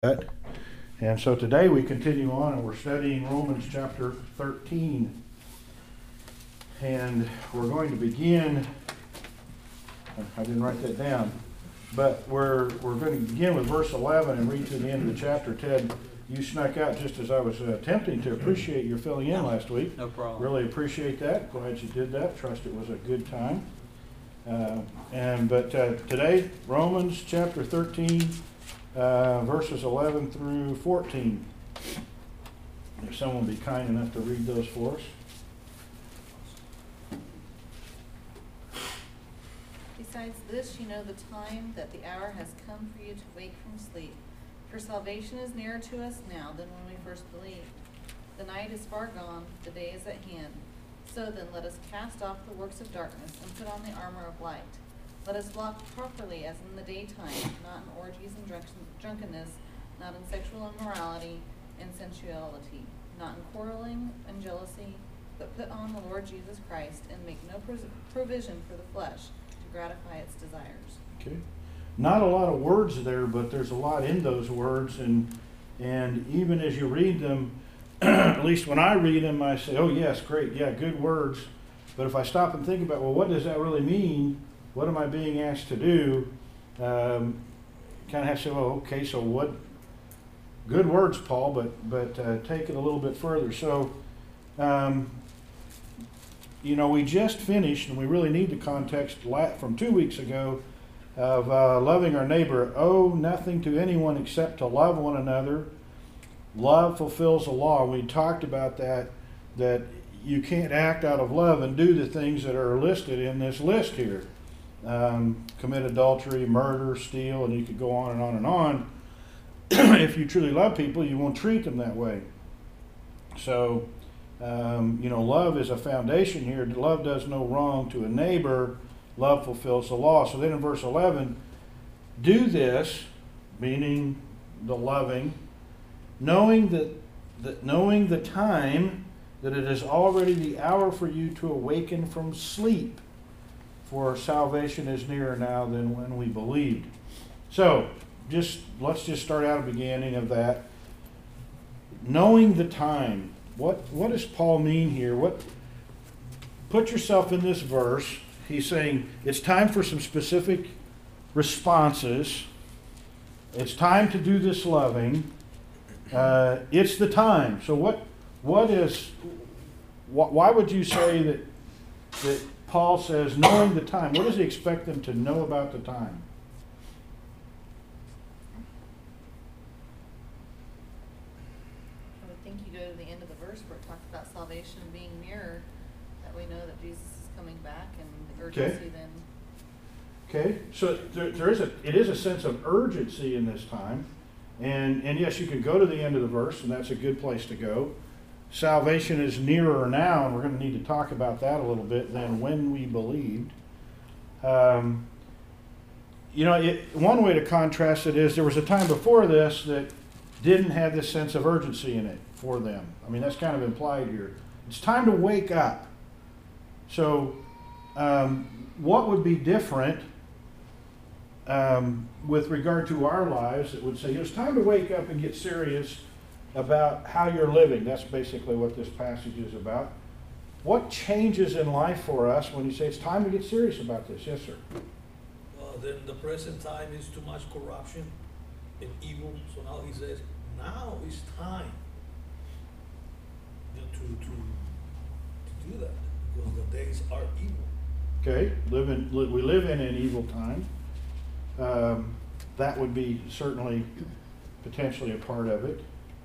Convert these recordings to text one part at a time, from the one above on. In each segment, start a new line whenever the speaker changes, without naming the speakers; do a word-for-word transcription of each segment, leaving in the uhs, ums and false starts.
that. And so today we continue on and we're studying Romans chapter thirteen. And we're going to begin, I didn't write that down, but we're we're going to begin with verse eleven and read to the end of the chapter. Ted, you snuck out just as I was uh, attempting to appreciate your filling in last week.
No problem.
Really appreciate that. Glad you did that. Trust it was a good time. Uh, and but uh, today, Romans chapter thirteen, uh, verses eleven through fourteen. If someone would be kind enough to read those for us.
Besides this, you know the time, that the hour has come for you to wake from sleep. For salvation is nearer to us now than when we first believed. The night is far gone, the day is at hand. So then let us cast off the works of darkness and put on the armor of light. Let us walk properly as in the daytime, not in orgies and drunkenness, not in sexual immorality and sensuality, not in quarreling and jealousy, but put on the Lord Jesus Christ and make no provision for the flesh to gratify its desires.
Okay. Not a lot of words there, but there's a lot in those words, and and even as you read them, at least when I read them, I say, oh yes, great, yeah, good words. But if I stop and think about, well, what does that really mean? What am I being asked to do? Um, kind of have to say, well, okay, so what? Good words, Paul, but but uh, take it a little bit further. So, um, you know, we just finished, and we really need the context from two weeks ago of uh, loving our neighbor. Owe nothing to anyone except to love one another. Love fulfills the law. We talked about that, that you can't act out of love and do the things that are listed in this list here. Um, commit adultery, murder, steal, and you could go on and on and on. If you truly love people, you won't treat them that way. So, um, you know, love is a foundation here. Love does no wrong to a neighbor. Love fulfills the law. So then in verse eleven, do this, meaning the loving, knowing that, that knowing the time, that it is already the hour for you to awaken from sleep, for salvation is nearer now than when we believed. So just let's just start out at the beginning of that. Knowing the time. What what does Paul mean here? What put yourself in this verse. He's saying it's time for some specific responses. It's time to do this loving. Uh, it's the time. So what? What is? Wh- why would you say that that Paul says knowing the time? What does he expect them to know about the time?
I would think you go to the end of the verse where it talks about salvation being nearer, that we know that Jesus is coming back, and the urgency
Okay.
then.
Okay, so there, there is a it is a sense of urgency in this time, and and yes, you can go to the end of the verse, and that's a good place to go. Salvation is nearer now, and we're going to need to talk about that a little bit than when we believed. Um, you know, it, one way to contrast it is there was a time before this that didn't have this sense of urgency in it for them. I mean, that's kind of implied here. It's time to wake up. So, um, what would be different um, with regard to our lives that would say it's time to wake up and get serious about how you're living? That's basically what this passage is about. What changes in life for us when you say it's time to get serious about this? Yes, sir.
Well, then the present time is too much corruption and evil. So now he says, now is time, you know, to, to, to do that, because the days are evil.
Okay, live in, li- we live in an evil time. Um, that would be certainly potentially a part of it.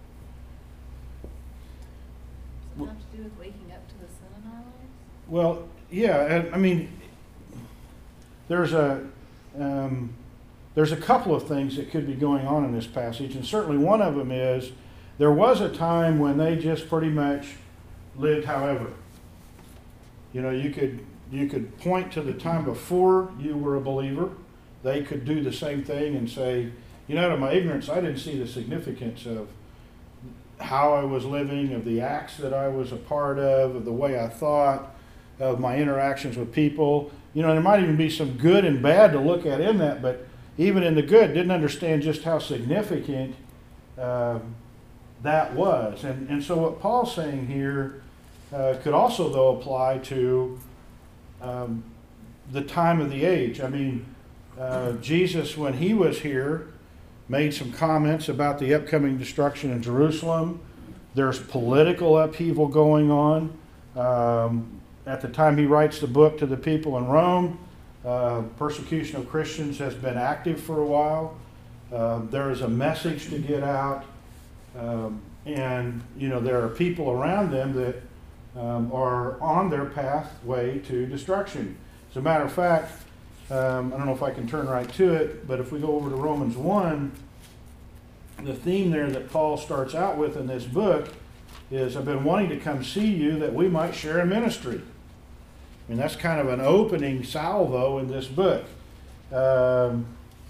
Does it have to do with waking up to the sin in our lives?
Well, yeah, and I mean, there's a um, there's a couple of things that could be going on in this passage, and certainly one of them is there was a time when they just pretty much lived however. You know, you could you could point to the time before you were a believer. They could do the same thing and say, you know, out of my ignorance, I didn't see the significance of how I was living, of the acts that I was a part of, of the way I thought, of my interactions with people. You know, there might even be some good and bad to look at in that, but even in the good, didn't understand just how significant um, that was. And, and so what Paul's saying here uh, could also, though, apply to um, the time of the age. I mean, uh, Jesus, when he was here, made some comments about the upcoming destruction in Jerusalem. There's political upheaval going on. Um, at the time he writes the book to the people in Rome, uh, persecution of Christians has been active for a while. Uh, there is a message to get out. Um, and, you know, there are people around them that um, are on their pathway to destruction. As a matter of fact, um, I don't know if I can turn right to it, but if we go over to Romans one, the theme there that Paul starts out with in this book is, I've been wanting to come see you that we might share a ministry. I mean, that's kind of an opening salvo in this book. Um,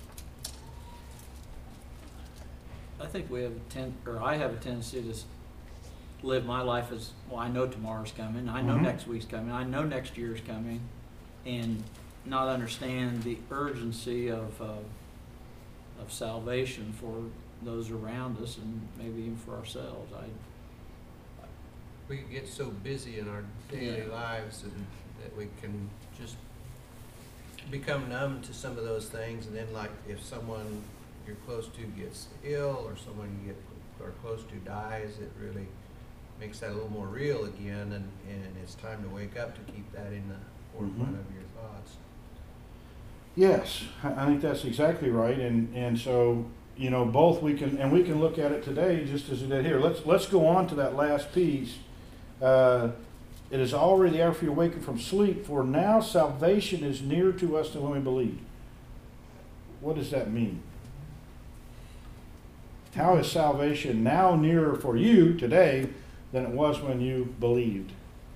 I think we have a ten, or I have a tendency to s- live my life as, well, I know tomorrow's coming, I know
Mhm.
next week's coming, I know next year's coming, and not understand the urgency of, uh, of salvation for those around us and maybe even for ourselves. I,
We get so busy in our daily
Yeah.
lives and that we can just become numb to some of those things, and then like if someone you're close to gets ill or someone you get are close to dies, it really makes that a little more real again, and, and it's time to wake up to keep that in the forefront
Mhm.
of your thoughts.
Yes, I I think that's exactly right, and and so, you know, both we can, and we can look at it today just as it did here. Let's let's go on to that last piece. Uh, it is already after you awaken from sleep, for now salvation is nearer to us than when we believed. What does that mean? How is salvation now nearer for you today than it was when you believed?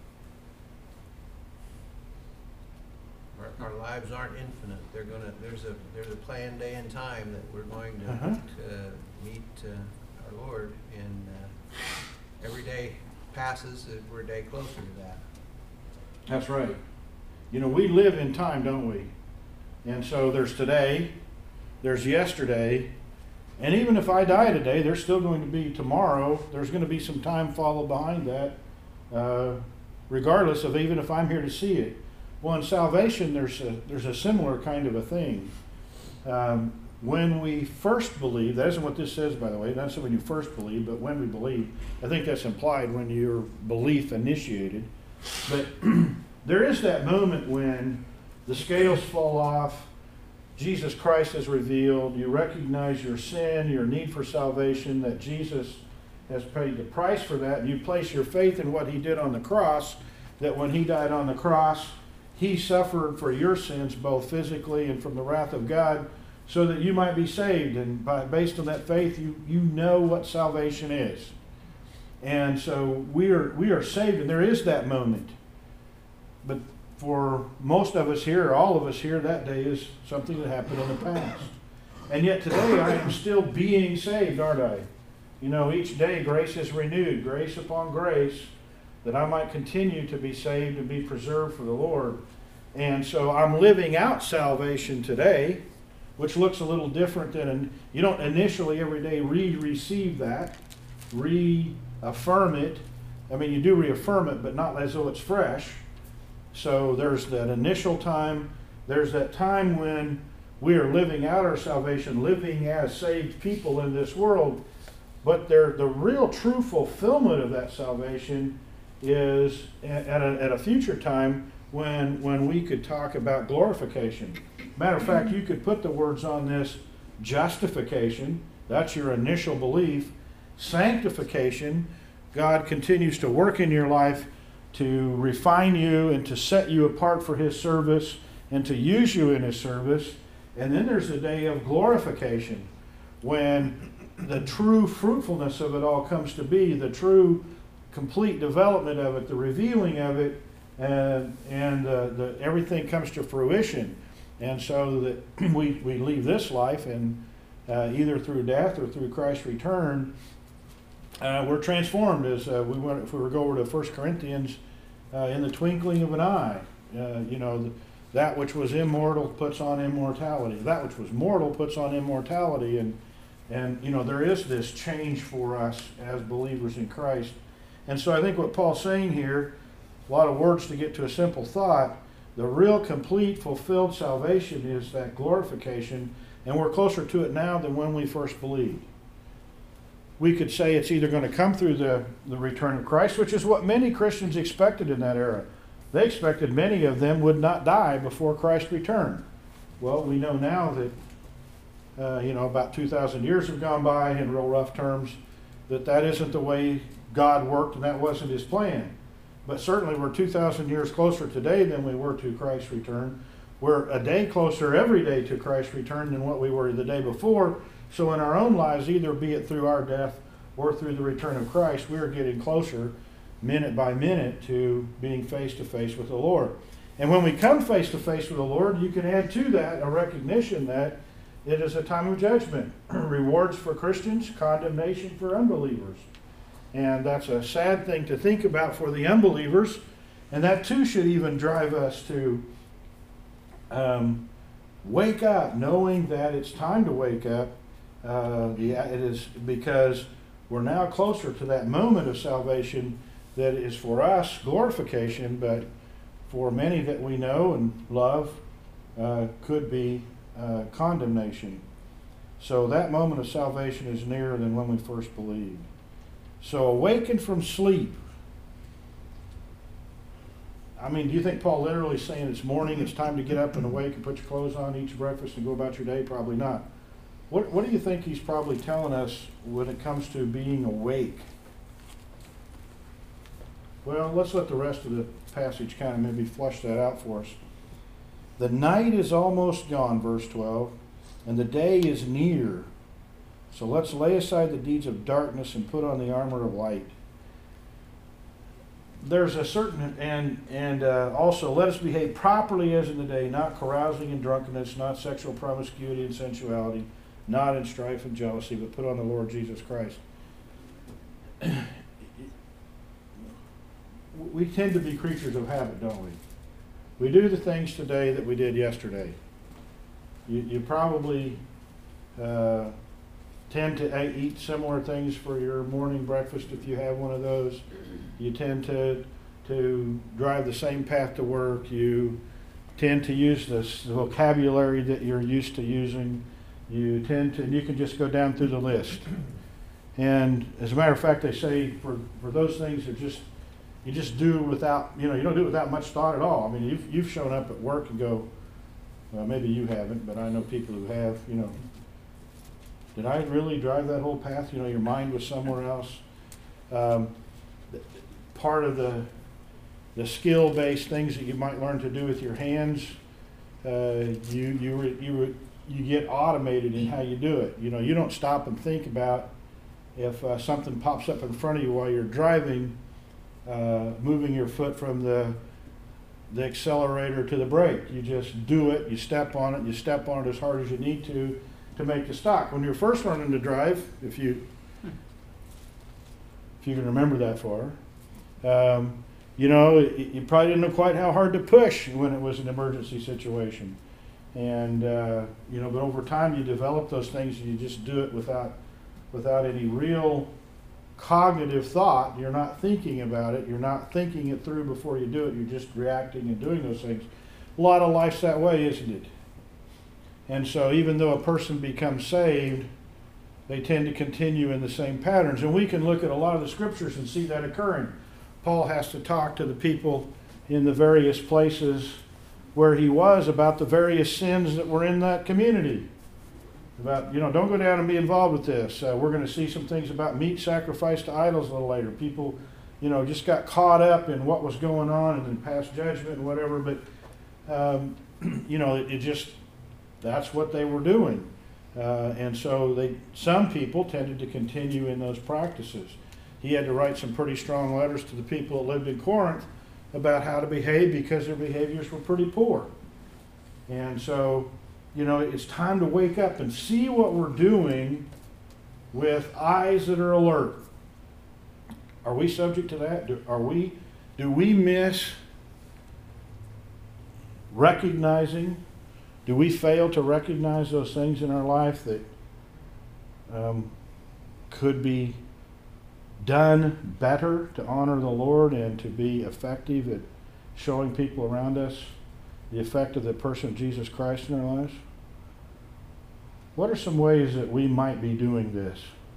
Our, our lives aren't infinite. They're gonna, there's a, there's a planned day and time that we're going to,
Uh-huh.
to meet uh, our Lord, and uh, every day passes, uh, we're a day closer to that.
That's right. You know, we live in time, don't we? And so there's today, there's yesterday, and even if I die today, there's still going to be tomorrow. There's going to be some time followed behind that, uh, regardless of even if I'm here to see it. Well, in salvation, there's a, there's a similar kind of a thing. Um, when we first believe, that isn't what this says, by the way, not when you first believe, but when we believe. I think that's implied when your belief initiated. But there is that moment when the scales fall off, Jesus Christ is revealed, you recognize your sin, your need for salvation, that Jesus has paid the price for that, and you place your faith in what he did on the cross, that when he died on the cross, he suffered for your sins, both physically and from the wrath of God, so that you might be saved. And by, based on that faith, you, you know what salvation is. And so we are, we are saved, and there is that moment. But for most of us here, or all of us here, that day is something that happened in the past. And yet today I am still being saved, aren't I? You know, each day grace is renewed, grace upon grace, that I might continue to be saved and be preserved for the Lord. And so I'm living out salvation today, which looks a little different than, you don't initially every day re-receive that, reaffirm it. I mean, you do reaffirm it, but not as though it's fresh. So there's that initial time. There's that time when we are living out our salvation, living as saved people in this world. But there, the real true fulfillment of that salvation is at a, at a future time when, when we could talk about glorification. Matter of fact, you could put the words on this: justification, that's your initial belief. Sanctification, God continues to work in your life to refine you and to set you apart for his service and to use you in his service. And then there's the day of glorification, when the true fruitfulness of it all comes to be, the true complete development of it, the revealing of it, and, and uh, the, everything comes to fruition. And so that we, we leave this life, and uh, either through death or through Christ's return, Uh, we're transformed, as uh, we went, if we were to go over to First Corinthians, uh, in the twinkling of an eye. Uh, you know, the, that which was immortal puts on immortality. That which was mortal puts on immortality. And And, you know, there is this change for us as believers in Christ. And so I think what Paul's saying here, a lot of words to get to a simple thought, the real complete fulfilled salvation is that glorification, and we're closer to it now than when we first believed. We could say it's either going to come through the, the return of Christ, which is what many Christians expected in that era. They expected many of them would not die before Christ returned. Well, we know now that, uh, you know, about two thousand years have gone by in real rough terms, that that isn't the way God worked and that wasn't his plan. But certainly we're two thousand years closer today than we were to Christ's return. We're a day closer every day to Christ's return than what we were the day before. So in our own lives, either be it through our death or through the return of Christ, we are getting closer minute by minute to being face to face with the Lord. And when we come face to face with the Lord, you can add to that a recognition that it is a time of judgment. Rewards for Christians, condemnation for unbelievers. And that's a sad thing to think about for the unbelievers. And that too should even drive us to um, wake up, knowing that it's time to wake up. Uh, the, it is because we're now closer to that moment of salvation that is for us glorification, but for many that we know and love uh, could be uh, condemnation. So that moment of salvation is nearer than when we first believed. So awaken from sleep. I mean, do you think Paul literally is saying it's morning, it's time to get up and awake and put your clothes on, eat your breakfast, and go about your day? Probably not. What, what do you think he's probably telling us when it comes to being awake? Well, let's let the rest of the passage kind of maybe flesh that out for us. The night is almost gone, verse twelve, and the day is near. So let's lay aside the deeds of darkness and put on the armor of light. There's a certain, and and uh, also let us behave properly as in the day, not carousing and drunkenness, not sexual promiscuity and sensuality, not in strife and jealousy, but put on the Lord Jesus Christ. We tend to be creatures of habit, don't we? We do the things today that we did yesterday. You, you probably uh, tend to eat similar things for your morning breakfast if you have one of those. You tend to to drive the same path to work. You tend to use this vocabulary that you're used to using. You tend to, and you can just go down through the list. And as a matter of fact, they say for, for those things that just you just do without, you know, you don't do it without much thought at all. I mean, you've you've shown up at work and go, well, maybe you haven't, but I know people who have, you know, did I really drive that whole path? You know, your mind was somewhere else. Um, part of the the skill-based things that you might learn to do with your hands, uh, you you re, you re, you get automated in how you do it. You know, you don't stop and think about if uh, something pops up in front of you while you're driving, uh, moving your foot from the the accelerator to the brake. You just do it. You step on it. You step on it as hard as you need to to make the stop. When you're first learning to drive, if you if you can remember that far, um, you know, you probably didn't know quite how hard to push when it was an emergency situation. And, uh, you know, but over time you develop those things and you just do it without, without any real cognitive thought. You're not thinking about it. You're not thinking it through before you do it. You're just reacting and doing those things. A lot of life's that way, isn't it? And so even though a person becomes saved, they tend to continue in the same patterns. And we can look at a lot of the scriptures and see that occurring. Paul has to talk to the people in the various places where he was about the various sins that were in that community. About, you know, don't go down and be involved with this. Uh, we're going to see some things about meat sacrificed to idols a little later. People, you know, just got caught up in what was going on and then passed judgment and whatever. But, um, you know, it, it just, that's what they were doing. Uh, and so they, some people tended to continue in those practices. He had to write some pretty strong letters to the people that lived in Corinth about how to behave because their behaviors were pretty poor. And so, you know, it's time to wake up and see what we're doing with eyes that are alert. Are we subject to that? Do, are we, do we miss recognizing, do we fail to recognize those things in our life that um, could be done better to honor the Lord and to be effective at showing people around us the effect of the person of Jesus Christ in our lives? What are some ways that we might be doing this?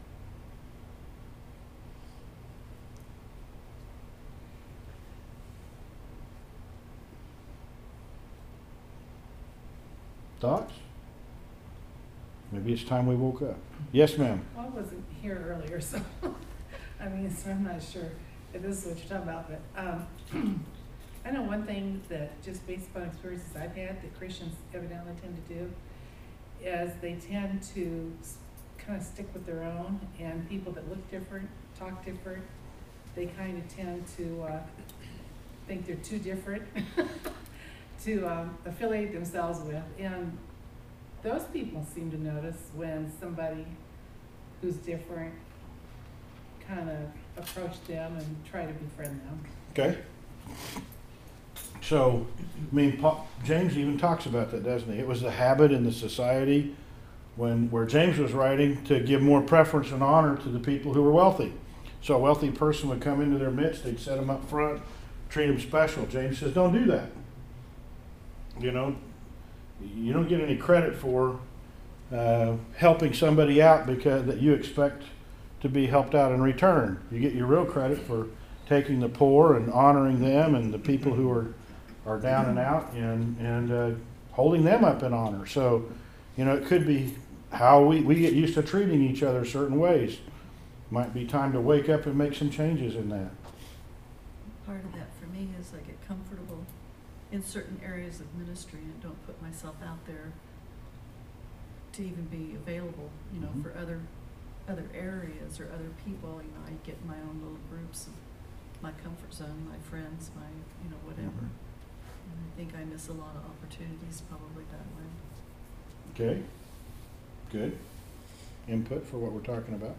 Thoughts? Maybe it's time we woke up. Yes, ma'am.
Well, I wasn't here earlier, so, I mean, so I'm not sure if this is what you're talking about, but, um, I know one thing that, just based upon experiences I've had, that Christians evidently tend to do, is they tend to kind of stick with their own, and people that look different, talk different, they kind of tend to, uh, think they're too different to, um, affiliate themselves with, and those people seem to notice when somebody who's different kind of approach them and try to befriend them.
Okay. So, I mean, Paul, James even talks about that, doesn't he? It was the habit in the society when where James was writing to give more preference and honor to the people who were wealthy. So a wealthy person would come into their midst, they'd set them up front, treat them special. James says, don't do that. You know, you don't get any credit for uh, helping somebody out because that you expect to be helped out in return. You get your real credit for taking the poor and honoring them and the people who are, are down and out and, and uh, holding them up in honor. So, you know, it could be how we, we get used to treating each other certain ways. Might be time to wake up and make some changes in that.
Part of that for me is I get comfortable in certain areas of ministry and don't put myself out there to even be available, you know,
Mhm.
for other other areas or other people. You know, I get in my own little groups of my comfort zone, my friends, my, you know, whatever.
Mhm.
And I think I miss a lot of opportunities probably that way.
Okay, good. Input for what we're talking about.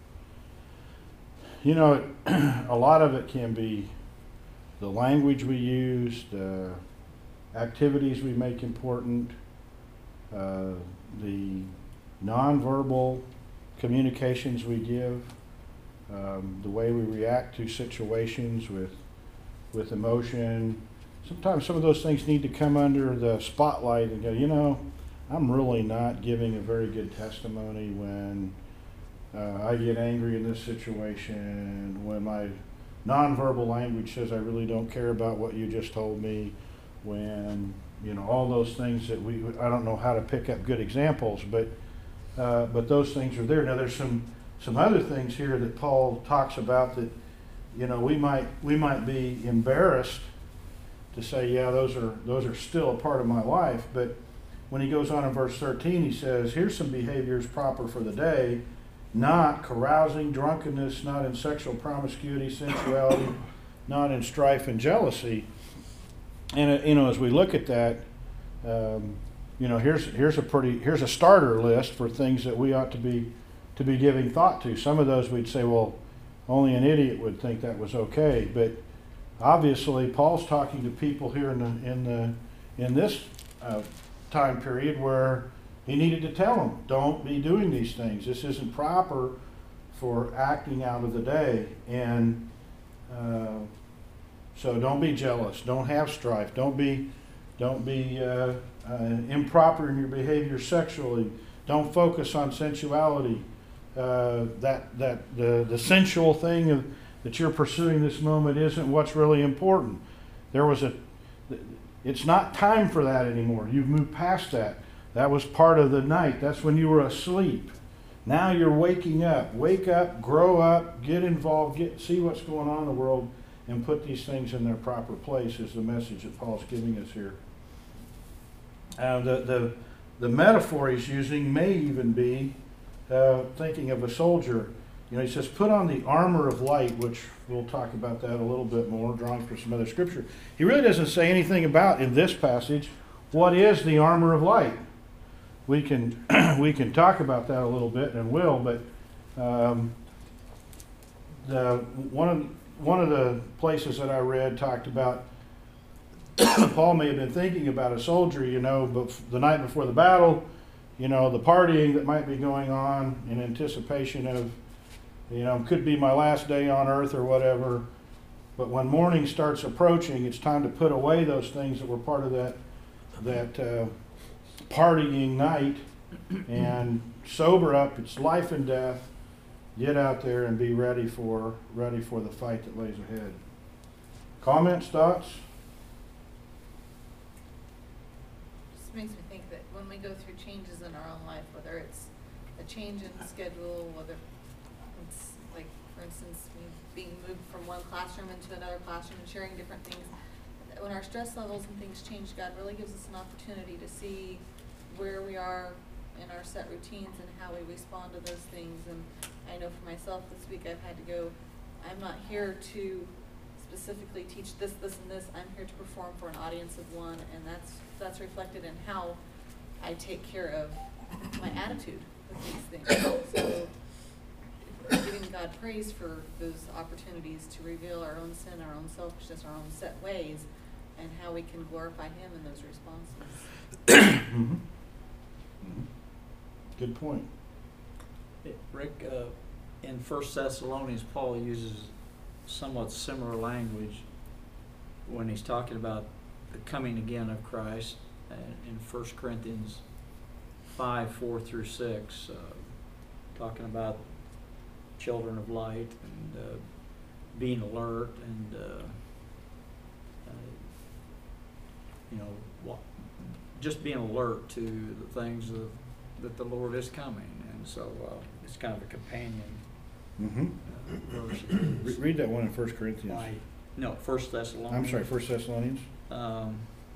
You know, a lot of it can be the language we use, the activities we make important, uh, the nonverbal communications we give, um, the way we react to situations with with emotion. Sometimes some of those things need to come under the spotlight and go, you know, I'm really not giving a very good testimony when uh, I get angry in this situation, when my nonverbal language says I really don't care about what you just told me, when, you know, all those things that we, I don't know how to pick up good examples, but uh, but those things are there. Now there's some some other things here that Paul talks about that, you know, we might we might be embarrassed to say, yeah, those are those are still a part of my life. But when he goes on in verse thirteen, he says, here's some behaviors proper for the day: not carousing, drunkenness, not in sexual promiscuity, sensuality, not in strife and jealousy. And uh, you know, as we look at that, um, you know, here's here's a pretty here's a starter list for things that we ought to be to be giving thought to. Some of those we'd say, well, only an idiot would think that was okay. But obviously, Paul's talking to people here in the in the in this uh, time period where he needed to tell them, don't be doing these things. This isn't proper for acting out of the day. And uh, so don't be jealous. Don't have strife. Don't be, don't be uh, uh, improper in your behavior sexually. Don't focus on sensuality. Uh, that that the, the sensual thing of, that you're pursuing this moment isn't what's really important. There was a, it's not time for that anymore. You've moved past that. That was part of the night. That's when you were asleep. Now you're waking up. Wake up, grow up, get involved, get see what's going on in the world, and put these things in their proper place is the message that Paul's giving us here. Uh, the, the, the metaphor he's using may even be uh, thinking of a soldier. You know, he says, put on the armor of light, which we'll talk about that a little bit more, drawing from some other scripture. He really doesn't say anything about, in this passage, what is the armor of light. We can we can talk about that a little bit and will, but um, the one of one of the places that I read talked about Paul may have been thinking about a soldier, you know, but the night before the battle, you know, the partying that might be going on in anticipation of, you know, could be my last day on earth or whatever. But when morning starts approaching, it's time to put away those things that were part of that, that uh, partying night and sober up. It's life and death. Get out there and be ready for, ready for the fight that lays ahead. Comments, thoughts?
Just makes me think that when we go through changes in our own life, whether it's a change in schedule, whether it's like, for instance, me being moved from one classroom into another classroom and sharing different things, when our stress levels and things change, God really gives us an opportunity to see where we are in our set routines and how we respond to those things. And I know for myself this week I've had to go, I'm not here to specifically teach this, this, and this. I'm here to perform for an audience of one, and that's that's reflected in how I take care of my attitude with these things. So giving God praise for those opportunities to reveal our own sin, our own selfishness, our own set ways, and how we can glorify Him in those responses.
Mm-hmm. Mm-hmm. Good point.
Rick, uh, in First Thessalonians, Paul uses somewhat similar language when he's talking about the coming again of Christ. Uh, in First Corinthians five, four through six, uh, talking about children of light and uh, being alert and uh, uh, you know, wa- just being alert to the things of, that the Lord is coming. And so uh, it's kind of a companion
Mm-hmm.
uh, verse.
Re- read that one in First Corinthians.
Why- No, First Thessalonians.
I'm sorry, First Thessalonians.
Um,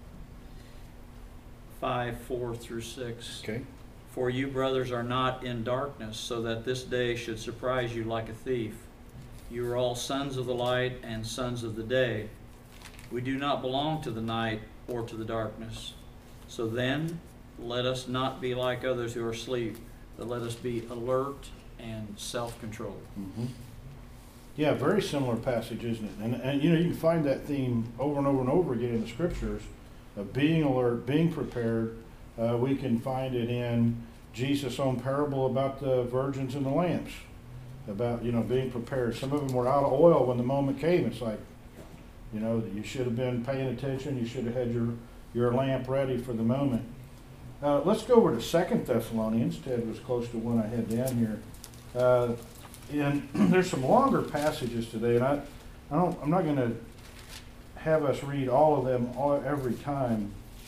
five, four through six.
Okay.
For you, brothers, are not in darkness, so that this day should surprise you like a thief. You are all sons of the light and sons of the day. We do not belong to the night or to the darkness. So then, let us not be like others who are asleep, but let us be alert and self-controlled.
Mm-hmm. Yeah, very similar passage, isn't it? And, and you know, you can find that theme over and over and over again in the scriptures of being alert, being prepared. Uh, we can find it in Jesus' own parable about the virgins and the lamps, about, you know, being prepared. Some of them were out of oil when the moment came. It's like, you know, you should have been paying attention. You should have had your, your lamp ready for the moment. Uh, let's go over to Second Thessalonians. Ted was close to one I had down here. Uh, and there's some longer passages today, and I, I don't, I'm not going to have us read all of them all, every time.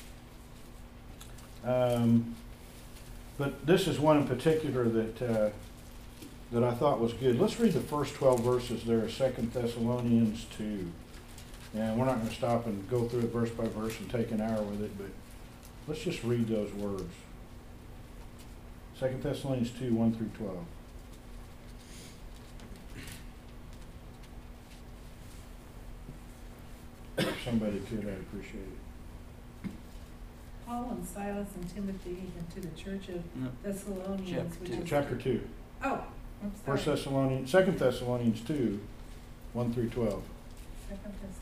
Um, but this is one in particular that uh, that I thought was good. Let's read the first twelve verses there, Second Thessalonians two. And we're not going to stop and go through it verse by verse and take an hour with it, but let's just read those words. Second Thessalonians two, one through twelve. If somebody could, I'd appreciate it.
Paul and Silas and Timothy and to the church of
No.
Thessalonians,
Chapter
which
two.
is.
Chapter two.
Oh, I'm sorry.
First Thessalonians, Second Thessalonians two, one through twelve.
Second Thess-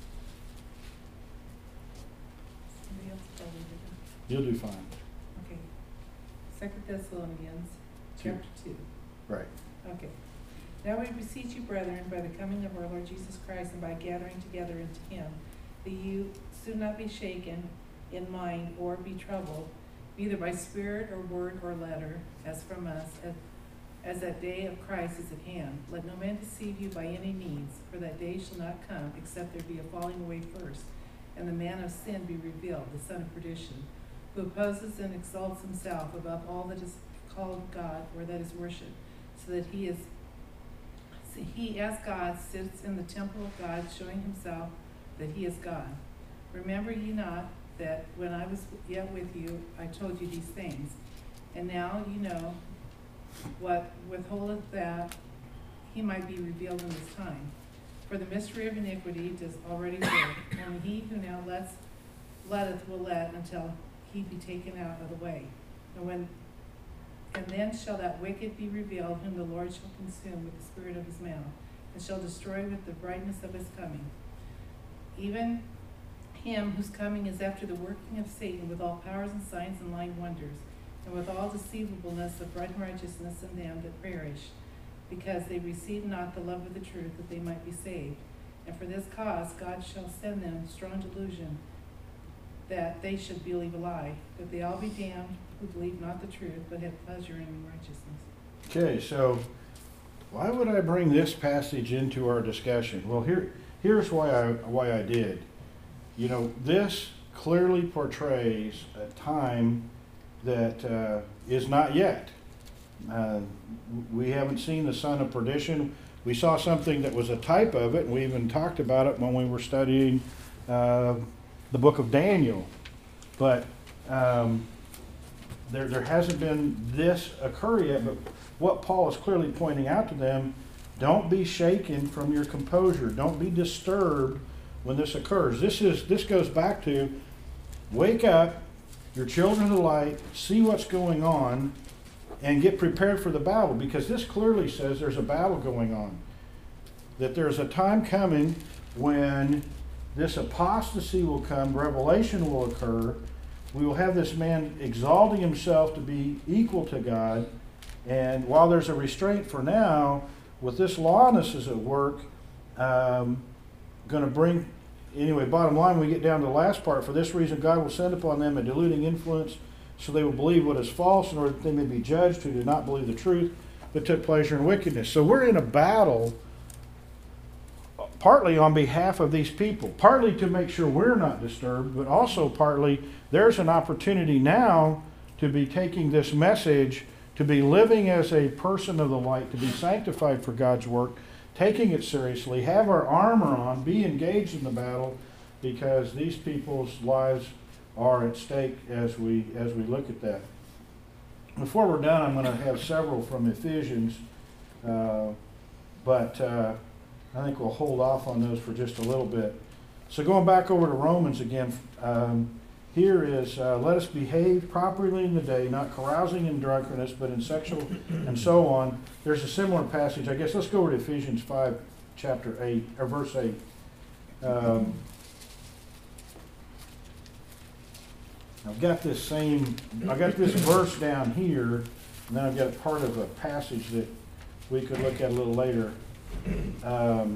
Somebody else probably did
You'll do fine.
it. Okay. Second Thessalonians,
Two.
chapter two.
Right.
Okay. Now we beseech you, brethren, by the coming of our Lord Jesus Christ and by gathering together into him, that you do not be shaken in mind or be troubled, neither by spirit or word or letter, as from us, as, as that day of Christ is at hand. Let no man deceive you by any means, for that day shall not come, except there be a falling away first, and the man of sin be revealed, the son of perdition, who opposes and exalts himself above all that is called God or that is worshipped, so that he is he as God sits in the temple of God, showing himself that he is God. Remember ye not that when I was yet with you, I told you these things, and now you know what withholdeth that he might be revealed in this time. For the mystery of iniquity does already work, and he who now lets letteth will let until he be taken out of the way. And when And then shall that wicked be revealed, whom the Lord shall consume with the spirit of his mouth, and shall destroy with the brightness of his coming. Even him whose coming is after the working of Satan with all powers and signs and lying wonders, and with all deceivableness of unrighteousness in them that perish, because they receive not the love of the truth, that they might be saved. And for this cause God shall send them strong delusion, that they should believe a lie, that they all be damned who believe not the truth, but have pleasure in unrighteousness.
Okay, so why would I bring this passage into our discussion? Well, here, here's why I, why I did. You know, this clearly portrays a time that uh, is not yet. Uh, we haven't seen the son of perdition. We saw something that was a type of it, and we even talked about it when we were studying uh, the book of Daniel. But um, there, there hasn't been this occur yet. But what Paul is clearly pointing out to them, don't be shaken from your composure. Don't be disturbed when this occurs. This is this goes back to wake up, your children of the light, see what's going on, and get prepared for the battle, because this clearly says there's a battle going on. That there's a time coming when this apostasy will come, revelation will occur. We will have this man exalting himself to be equal to God. And while there's a restraint for now, with this lawlessness at work, um, going to bring, anyway, bottom line, we get down to the last part. For this reason, God will send upon them a deluding influence, so they will believe what is false, in order that they may be judged who did not believe the truth, but took pleasure in wickedness. So we're in a battle, partly on behalf of these people, partly to make sure we're not disturbed, but also partly there's an opportunity now to be taking this message, to be living as a person of the light, to be sanctified for God's work, taking it seriously, have our armor on, be engaged in the battle, because these people's lives are at stake as we as we look at that. Before we're done, I'm going to have several from Ephesians, uh, but uh, I think we'll hold off on those for just a little bit. So going back over to Romans again, um, here is, uh, let us behave properly in the day, not carousing in drunkenness, but in sexual and so on. There's a similar passage. I guess let's go over to Ephesians five, chapter eight, or verse eight. Um, I've got this same, I've got this verse down here, and then I've got part of a passage that we could look at a little later. Um,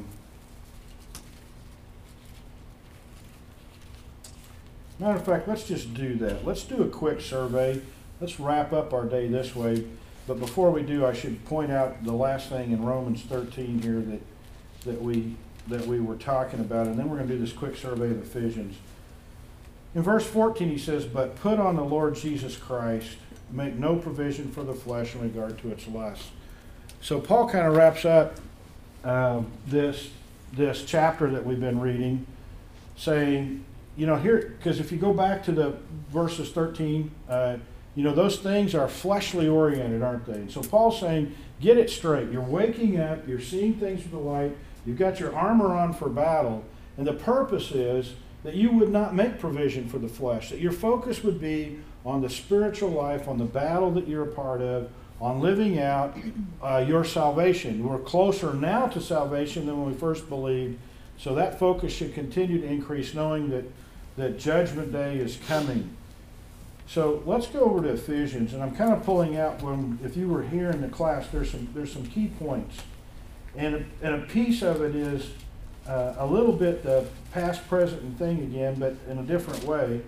matter of fact, let's just do that. Let's do a quick survey. Let's wrap up our day this way. But before we do, I should point out the last thing in Romans thirteen here that that we that we were talking about, and then we're going to do this quick survey of Ephesians. In verse fourteen, he says, "But put on the Lord Jesus Christ, make no provision for the flesh in regard to its lusts." So Paul kind of wraps up um, this this chapter that we've been reading, saying, you know, here, because if you go back to the verses thirteen, uh, you know, those things are fleshly oriented, aren't they? And so Paul's saying, get it straight. You're waking up, you're seeing things with the light, you've got your armor on for battle, and the purpose is that you would not make provision for the flesh, that your focus would be on the spiritual life, on the battle that you're a part of, on living out uh, your salvation. We're closer now to salvation than when we first believed, so that focus should continue to increase, knowing that, that Judgment Day is coming. So let's go over to Ephesians, and I'm kind of pulling out, when, if you were here in the class, there's some, there's some key points. And a, and a piece of it is uh, a little bit the past, present, and thing again, but in a different way.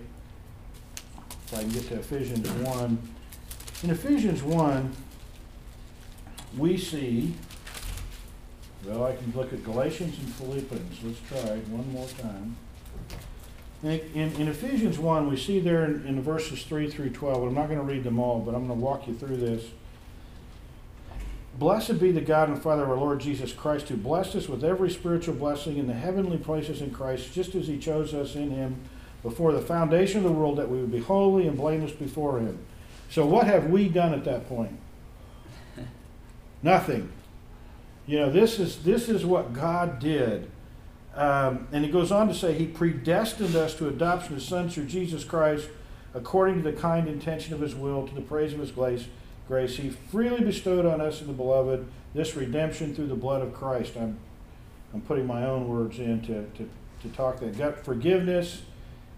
If I can get to Ephesians one. In Ephesians one, we see, well, I can look at Galatians and Philippians. Let's try it one more time. In, in, in Ephesians one, we see there in, in verses three through twelve, I'm not going to read them all, but I'm going to walk you through this. "Blessed be the God and Father of our Lord Jesus Christ, who blessed us with every spiritual blessing in the heavenly places in Christ, just as he chose us in him before the foundation of the world, that we would be holy and blameless before him." So what have we done at that point? Nothing. You know, this is this is what God did. Um, and he goes on to say, he predestined us to adoption as sons through Jesus Christ, according to the kind intention of his will, to the praise of his grace. Grace he freely bestowed on us in the beloved, this redemption through the blood of Christ. I'm I'm putting my own words in to, to, to talk that. Got forgiveness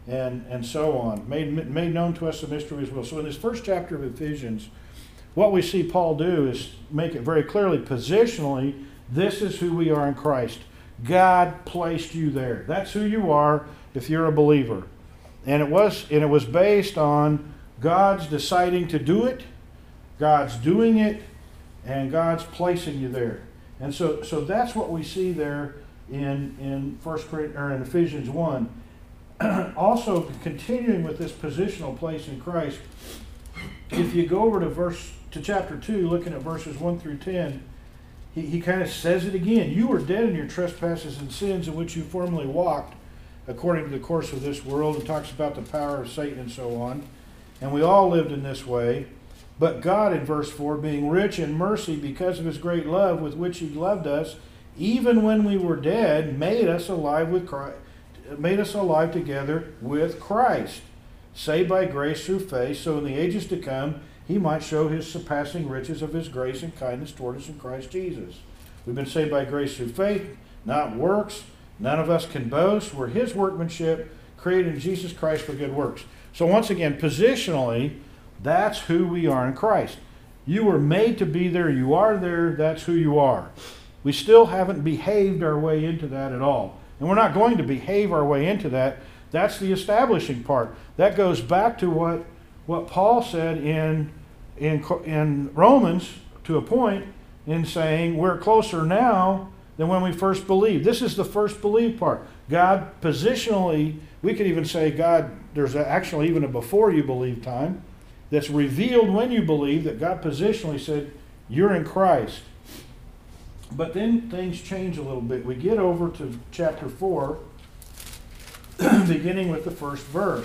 and, and so on. Made, made known to us the mystery of his will. So in this first chapter of Ephesians, what we see Paul do is make it very clearly, positionally, this is who we are in Christ. God placed you there. That's who you are if you're a believer. And it was, and it was based on God's deciding to do it, God's doing it, and God's placing you there. And so, so that's what we see there in in First Corinthians or in Ephesians one. Also, continuing with this positional place in Christ, if you go over to verse to chapter two, looking at verses one through ten, he, he kind of says it again. You were dead in your trespasses and sins in which you formerly walked, according to the course of this world. It talks about the power of Satan and so on. And we all lived in this way. But God, in verse four, being rich in mercy because of his great love with which he loved us, even when we were dead, made us alive with Christ, made us alive together with Christ, saved by grace through faith, so in the ages to come he might show his surpassing riches of his grace and kindness toward us in Christ Jesus. We've been saved by grace through faith, not works. None of us can boast. We're his workmanship, created in Jesus Christ for good works. So once again, positionally, that's who we are in Christ. You were made to be there. You are there. That's who you are. We still haven't behaved our way into that at all. And we're not going to behave our way into that. That's the establishing part. That goes back to what, what Paul said in, in, in Romans, to a point, in saying we're closer now than when we first believed. This is the first believe part. God positionally, we could even say God, there's actually even a before you believe time that's revealed when you believe, that God positionally said, you're in Christ. But then things change a little bit. We get over to chapter four, beginning with the first verse.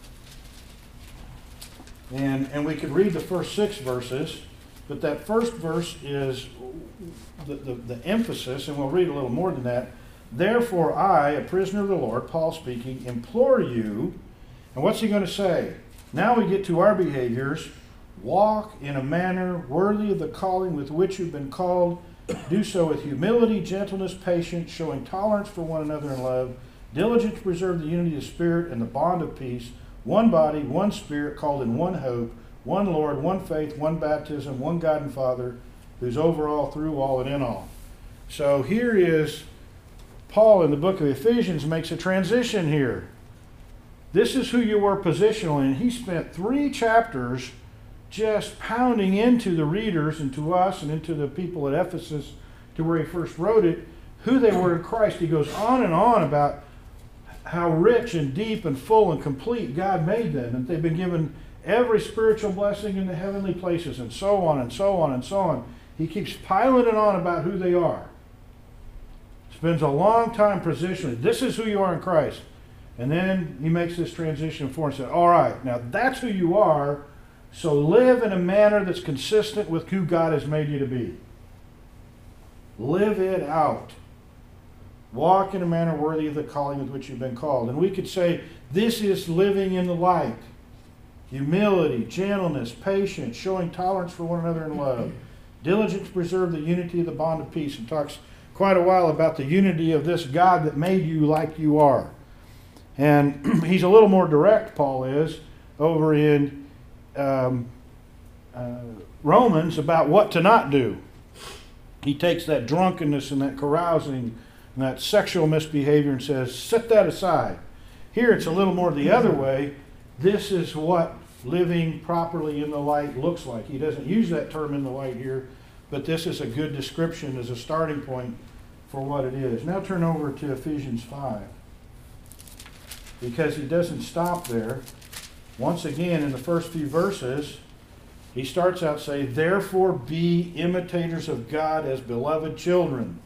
And, and we could read the first six verses, but that first verse is the, the, the emphasis, and we'll read a little more than that. Therefore I, a prisoner of the Lord, Paul speaking, implore you, and what's he going to say? Now we get to our behaviors. Walk in a manner worthy of the calling with which you've been called. Do so with humility, gentleness, patience, showing tolerance for one another in love, diligent to preserve the unity of the Spirit and the bond of peace, one body, one Spirit, called in one hope, one Lord, one faith, one baptism, one God and Father, who's over all, through all, and in all. So here is Paul in the book of Ephesians makes a transition here. This is who you were positionally, and he spent three chapters just pounding into the readers and to us and into the people at Ephesus, to where he first wrote it, who they were in Christ. He goes on and on about how rich and deep and full and complete God made them, and they've been given every spiritual blessing in the heavenly places, and so on and so on and so on. He keeps piling it on about who they are. Spends a long time positioning. This is who you are in Christ. And then he makes this transition for and said, all right, now that's who you are, so live in a manner that's consistent with who God has made you to be. Live it out. Walk in a manner worthy of the calling with which you've been called. And we could say this is living in the light. Humility, gentleness, patience, showing tolerance for one another in love. Diligent to preserve the unity of the bond of peace. And talks quite a while about the unity of this God that made you like you are. And he's a little more direct, Paul is, over in um, uh, Romans about what to not do. He takes that drunkenness and that carousing and that sexual misbehavior and says, set that aside. Here it's a little more the other way. This is what living properly in the light looks like. He doesn't use that term in the light here, but this is a good description as a starting point for what it is. Now turn over to Ephesians five. Because he doesn't stop there. Once again, in the first few verses, he starts out saying, therefore be imitators of God as beloved children.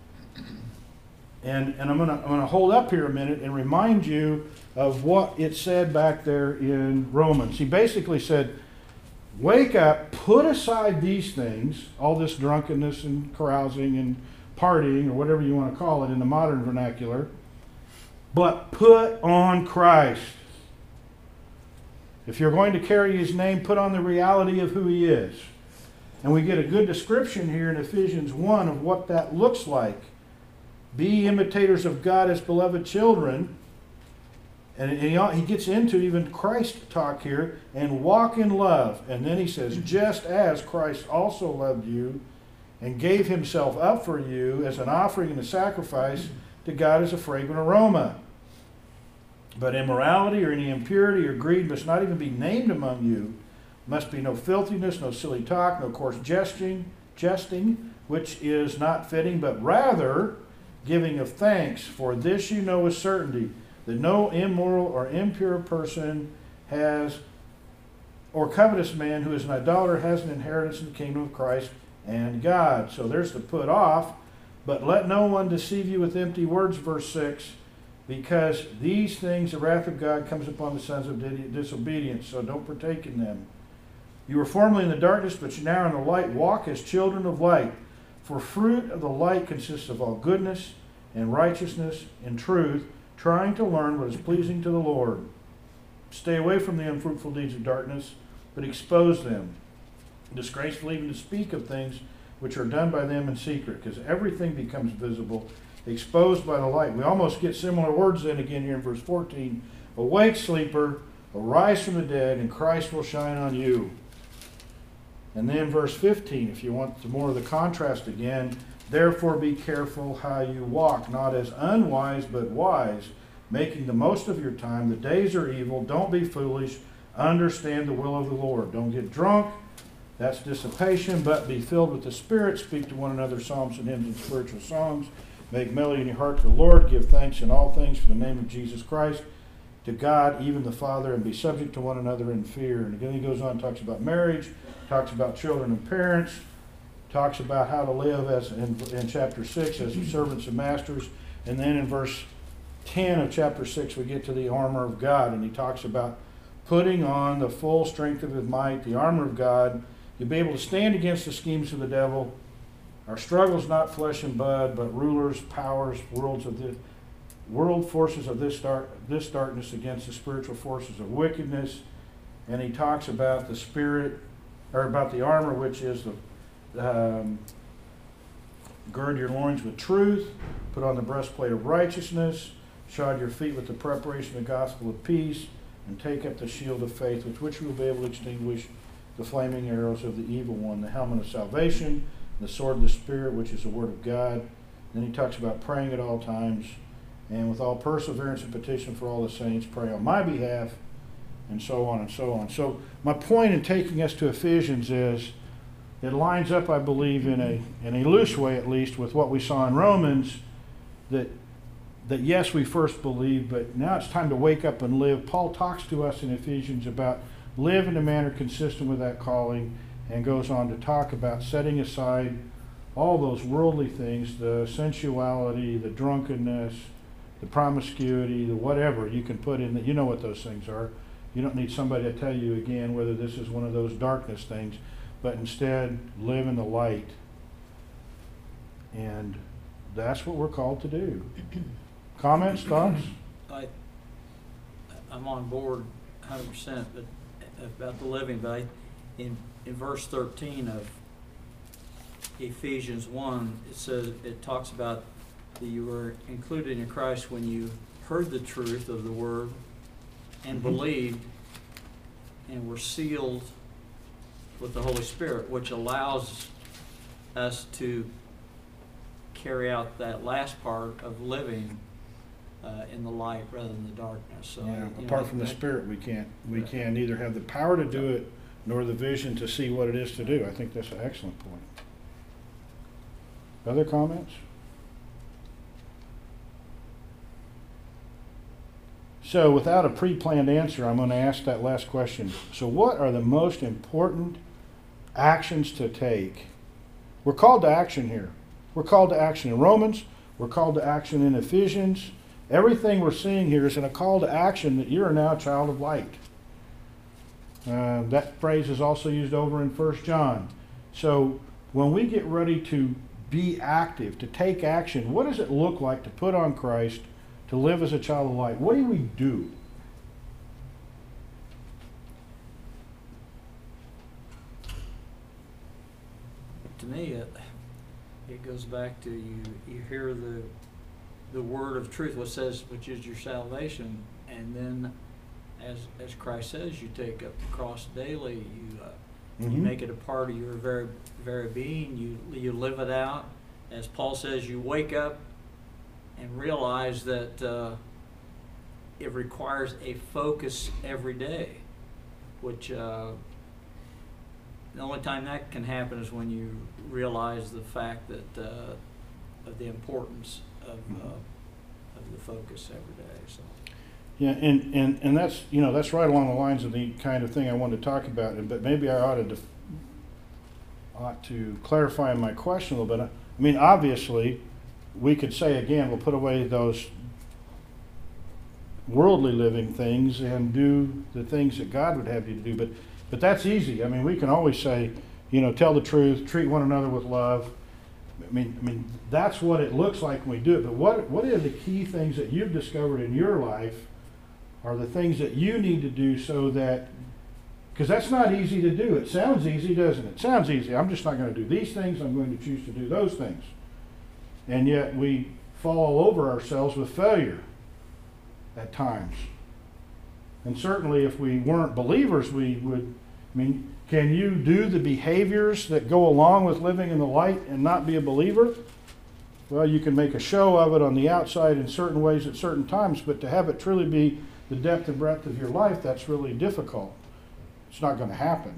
And, and I'm going to I'm going to hold up here a minute and remind you of what it said back there in Romans. He basically said, wake up, put aside these things, all this drunkenness and carousing and partying, or whatever you want to call it in the modern vernacular, but put on Christ. If you're going to carry his name, put on the reality of who he is. And we get a good description here in Ephesians one of what that looks like. Be imitators of God as beloved children. And he, he gets into even Christ talk here, and walk in love. And then he says, just as Christ also loved you and gave himself up for you as an offering and a sacrifice to God as a fragrant aroma. But immorality or any impurity or greed must not even be named among you. Must be no filthiness, no silly talk, no coarse jesting, jesting, which is not fitting, but rather giving of thanks. For this you know with certainty, that no immoral or impure person has, or covetous man who is an idolater has an inheritance in the kingdom of Christ and God. So there's the put off. But let no one deceive you with empty words, verse six, because these things, the wrath of God comes upon the sons of disobedience, so don't partake in them. You were formerly in the darkness, but you now are in the light. Walk as children of light. For fruit of the light consists of all goodness and righteousness and truth, trying to learn what is pleasing to the Lord. Stay away from the unfruitful deeds of darkness, but expose them. Disgraceful even to speak of things which are done by them in secret, because everything becomes visible, exposed by the light. We almost get similar words then again here in verse fourteen. Awake, sleeper, arise from the dead, and Christ will shine on you. And then verse fifteen, if you want some more of the contrast again, therefore be careful how you walk, not as unwise, but wise, making the most of your time. The days are evil. Don't be foolish. Understand the will of the Lord. Don't get drunk. That's dissipation, but be filled with the Spirit. Speak to one another psalms and hymns and spiritual songs. Make melody in your heart to the Lord. Give thanks in all things for the name of Jesus Christ, to God, even the Father, and be subject to one another in fear. And again he goes on and talks about marriage, talks about children and parents, talks about how to live as in, in chapter six as servants and masters. And then in verse ten of chapter six we get to the armor of God, and he talks about putting on the full strength of his might, the armor of God. You'll be able to stand against the schemes of the devil. Our struggle is not flesh and blood, but rulers, powers, worlds of the world forces of this dark, this darkness against the spiritual forces of wickedness. And he talks about the spirit, or about the armor, which is the um, gird your loins with truth, put on the breastplate of righteousness, shod your feet with the preparation of the gospel of peace, and take up the shield of faith, with which we will be able to extinguish the flaming arrows of the evil one, the helmet of salvation, the sword of the Spirit, which is the word of God. Then he talks about praying at all times, and with all perseverance and petition for all the saints, pray on my behalf, and so on and so on. So my point in taking us to Ephesians is it lines up, I believe, in a in a loose way at least, with what we saw in Romans, that that yes, we first believe, but now it's time to wake up and live. Paul talks to us in Ephesians about live in a manner consistent with that calling, and goes on to talk about setting aside all those worldly things, the sensuality, the drunkenness, the promiscuity, the whatever you can put in. The, you know what those things are. You don't need somebody to tell you again whether this is one of those darkness things, but instead live in the light. And that's what we're called to do. Comments, thoughts?
I, I'm on board one hundred percent but, about the living, but I, in, in verse thirteen of Ephesians one, it says, it talks about that you were included in Christ when you heard the truth of the word and
Mm-hmm.
believed, and were sealed with the Holy Spirit, which allows us to carry out that last part of living uh, in the light rather than the darkness. So,
Yeah,
you
apart
know,
from the
that-
Spirit, we can't, we
Right.
can't either have the power to do it nor the vision to see what it is to do. I think that's an excellent point. Other comments? So without a pre-planned answer, I'm going to ask that last question. So what are the most important actions to take? We're called to action here. We're called to action in Romans. We're called to action in Ephesians. Everything we're seeing here is in a call to action that you are now a child of light. Uh, that phrase is also used over in First John. So when we get ready to be active, to take action, what does it look like to put on Christ, to live as a child of light? What do we do?
To me, it, it goes back to you, you hear the, the word of truth, what says, which is your salvation, and then, as as Christ says, you take up the cross daily. You uh, you
Mhm.
make it a part of your very very being. You you live it out. As Paul says, you wake up and realize that uh, it requires a focus every day, which uh, the only time that can happen is when you realize the fact that uh, of the importance of uh, of the focus every day. So.
Yeah, and, and, and that's, you know, that's right along the lines of the kind of thing I wanted to talk about, but maybe I ought to, def- ought to clarify my question a little bit. I mean, obviously, we could say again, we'll put away those worldly living things and do the things that God would have you to do, but, but that's easy. I mean, we can always say, you know, tell the truth, treat one another with love. I mean, I mean, that's what it looks like when we do it, but what, what are the key things that you've discovered in your life are the things that you need to do so that, because that's not easy to do. It sounds easy, doesn't it? It sounds easy. I'm just not going to do these things. I'm going to choose to do those things. And yet we fall all over ourselves with failure at times. And certainly if we weren't believers, we would, I mean, can you do the behaviors that go along with living in the light and not be a believer? Well, you can make a show of it on the outside in certain ways at certain times, but to have it truly be the depth and breadth of your life, that's really difficult. It's not going to happen.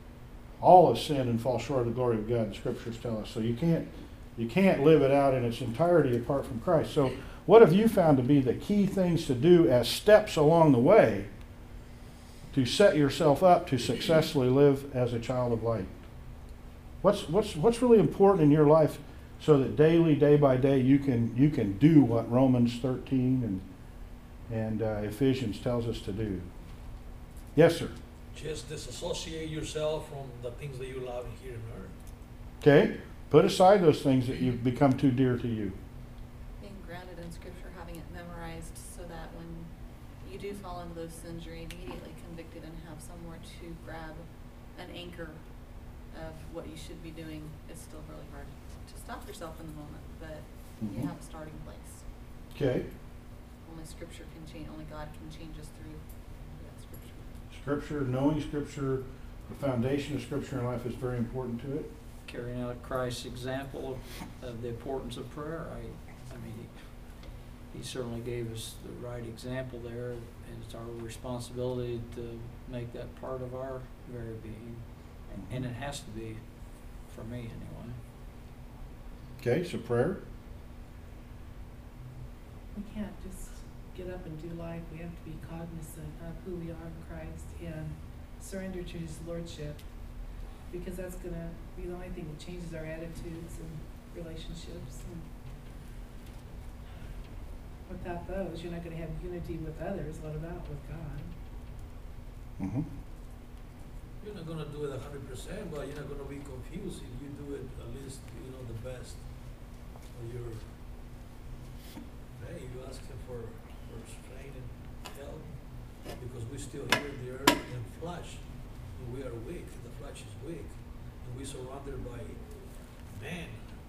All have sinned and fall short of the glory of God, the scriptures tell us. So you can't, you can't live it out in its entirety apart from Christ. So what have you found to be the key things to do as steps along the way to set yourself up to successfully live as a child of light? What's, what's, what's really important in your life so that daily, day by day, you can, you can do what Romans thirteen and and uh, Ephesians tells us to do? Yes, sir.
Just disassociate yourself from the things that you love here on earth.
Okay? Put aside those things that you've become too dear to you.
Being grounded in scripture, having it memorized so that when you do fall into those sins, you're immediately convicted and have somewhere to grab an anchor of what you should be doing. It's still really hard to stop yourself in the moment, but
Mhm.
you have a starting place.
Okay?
Only scripture can change, only God can change us through that scripture.
Scripture, knowing Scripture, the foundation of Scripture in life is very important to it.
Carrying out Christ's example of, of the importance of prayer. I, I mean, he, he certainly gave us the right example there, and it's our responsibility to make that part of our very being, and, and it has to be, for me anyway.
Okay, so prayer.
We can't just get up and do life. We have to be cognizant of who we are in Christ and surrender to his lordship, because that's going to be the only thing that changes our attitudes and relationships. And without those, you're not going to have unity with others, let alone with God.
Mm-hmm.
You're not gonna do it a hundred percent, but you're not gonna be confused if you do it at least, you know, the best of your, hey, you ask him for, for strength and help, because we're still here in the earth in flesh, and we are weak, the flesh is weak, and we're surrounded by man.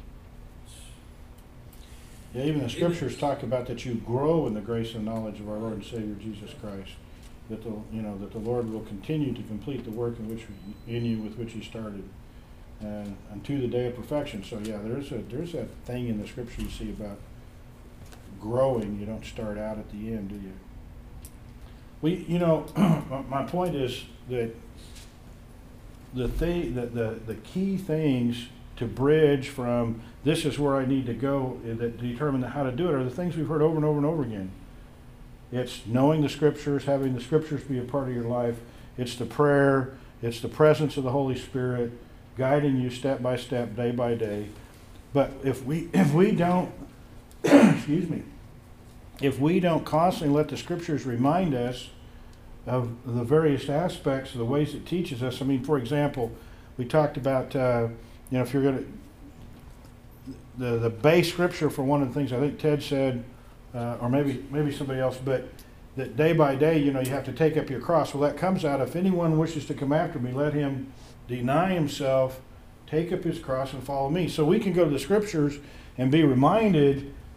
Yeah, even the Scriptures talk about that you grow in the grace and knowledge of our Lord and Savior Jesus Christ. That the, you know, that the Lord will continue to complete the work in which in you with which He started, uh, unto the day of perfection. So yeah, there's a there's that thing in the Scripture you see about growing. You don't start out at the end, do you? Well, you know, my point is that the thing that the the key things to bridge from this is where I need to go that determine how to do it are the things we've heard over and over and over again. It's knowing the Scriptures, having the Scriptures be a part of your life. It's the prayer. It's the presence of the Holy Spirit guiding you step by step, day by day. But if we if we don't, excuse me, if we don't constantly let the Scriptures remind us of the various aspects of the ways it teaches us. I mean, for example, we talked about, uh, you know, if you're going to, the, the base Scripture for one of the things I think Ted said, Uh, or maybe maybe somebody else, but that day by day, you know, you have to take up your cross. Well, that comes out, if anyone wishes to come after me, let him deny himself, take up his cross, and follow me. So we can go to the Scriptures and be reminded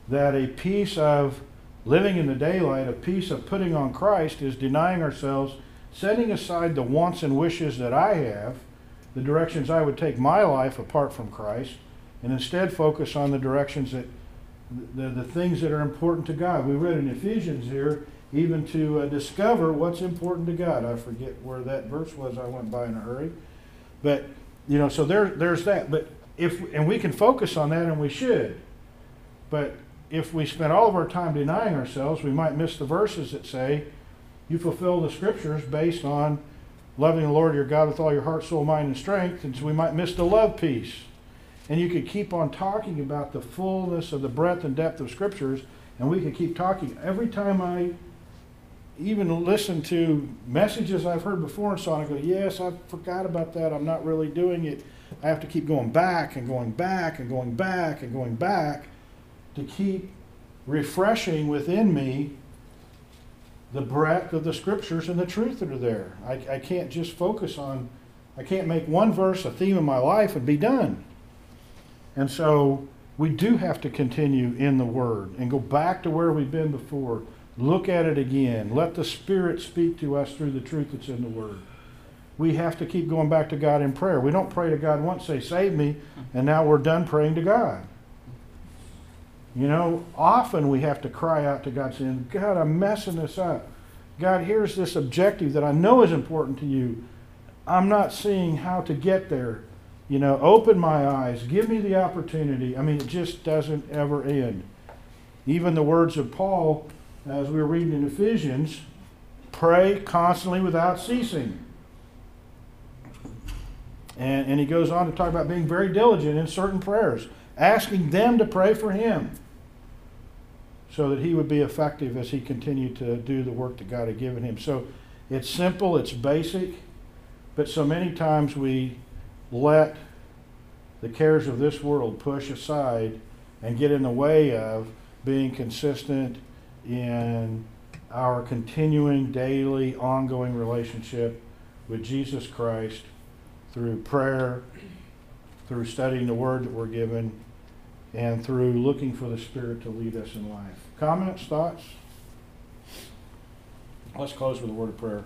that a piece of living in the daylight, a piece of putting on Christ, is denying ourselves, setting aside the wants and wishes that I have, the directions I would take my life apart from Christ, and instead focus on the directions that the, the things that are important to God. We read in Ephesians here, even to uh, discover what's important to God. I forget where that verse was. I went by in a hurry. But, you know, so there, there's that. But if, and we can focus on that, and we should. But if we spend all of our time denying ourselves, we might miss the verses that say, you fulfill the scriptures based on loving the Lord your God with all your heart, soul, mind, and strength. And so we might miss the love piece. And you could keep on talking about the fullness of the breadth and depth of scriptures, and we could keep talking. Every time I even listen to messages I've heard before and so on, I go, yes, I forgot about that. I'm not really doing it. I have to keep going back and going back and going back and going back to keep refreshing within me the breadth of the scriptures and the truth that are there. I, I can't just focus on, I can't make one verse a theme of my life and be done. And so we do have to continue in the Word and go back to where we've been before. Look at it again. Let the Spirit speak to us through the truth that's in the Word. We have to keep going back to God in prayer. We don't pray to God once, say, save me, and now we're done praying to God. You know, often we have to cry out to God saying, God, I'm messing this up. God, here's this objective that I know is important to you. I'm not seeing how to get there. You know, open my eyes. Give me the opportunity. I mean, it just doesn't ever end. Even the words of Paul, as we were reading in Ephesians, pray constantly without ceasing. And, and he goes on to talk about being very diligent in certain prayers, asking them to pray for him so that he would be effective as he continued to do the work that God had given him. So it's simple, it's basic, but so many times we let the cares of this world push aside and get in the way of being consistent in our continuing, daily, ongoing relationship with Jesus Christ through prayer, through studying the Word that we're given, and through looking for the Spirit to lead us in life. Comments, thoughts? Let's close with a word of prayer.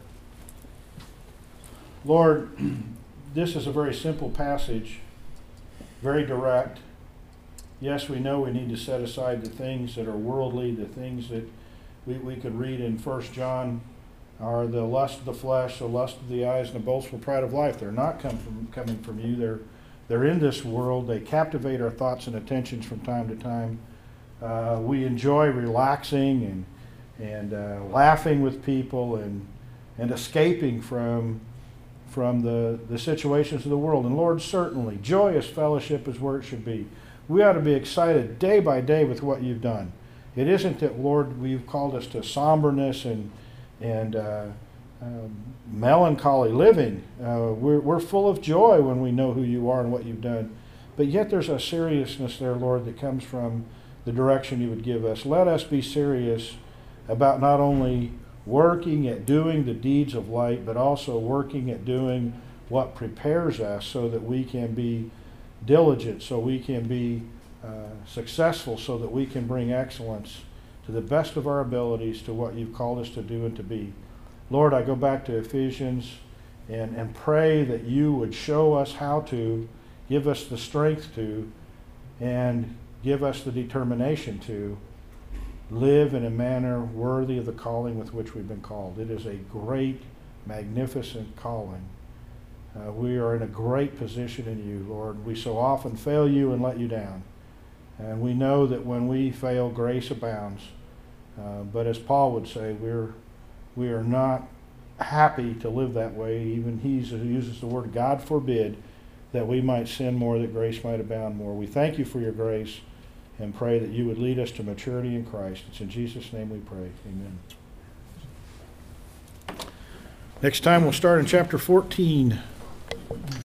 Lord, this is a very simple passage, very direct. Yes, we know we need to set aside the things that are worldly, the things that we, we could read in First John are the lust of the flesh, the lust of the eyes, and the boastful pride of life. They're not come from, coming from you. They're, they're in this world. They captivate our thoughts and attentions from time to time. Uh, we enjoy relaxing and, and uh, laughing with people and, and escaping from from the, the situations of the world. And Lord, certainly, joyous fellowship is where it should be. We ought to be excited day by day with what you've done. It isn't that, Lord, we've called us to somberness and, and uh, uh, melancholy living. Uh, we're, we're full of joy when we know who you are and what you've done. But yet there's a seriousness there, Lord, that comes from the direction you would give us. Let us be serious about not only working at doing the deeds of light, but also working at doing what prepares us so that we can be diligent, so we can be uh, successful, so that we can bring excellence to the best of our abilities to what you've called us to do and to be. Lord, I go back to Ephesians and, and pray that you would show us how to, give us the strength to, and give us the determination to live in a manner worthy of the calling with which we've been called. It is a great, magnificent calling. Uh, we are in a great position in you, Lord. We so often fail you and let you down. And we know that when we fail, grace abounds. Uh, but as Paul would say, we're, we are not happy to live that way. Even he uses the word, God forbid, that we might sin more, that grace might abound more. We thank you for your grace and pray that you would lead us to maturity in Christ. It's in Jesus' name we pray. Amen. Next time we'll start in chapter fourteen.